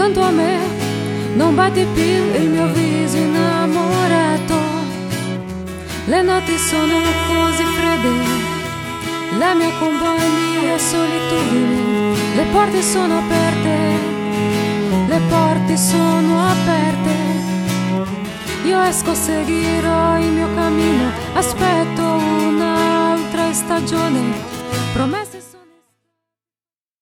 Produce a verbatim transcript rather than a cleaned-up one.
accanto a me, non batti più il mio viso innamorato. Le notti sono così fredde, la mia compagnia è solitudine. Le porte sono aperte, le porte sono aperte. Io esco, seguirò il mio cammino, aspetto un'altra stagione. Promessa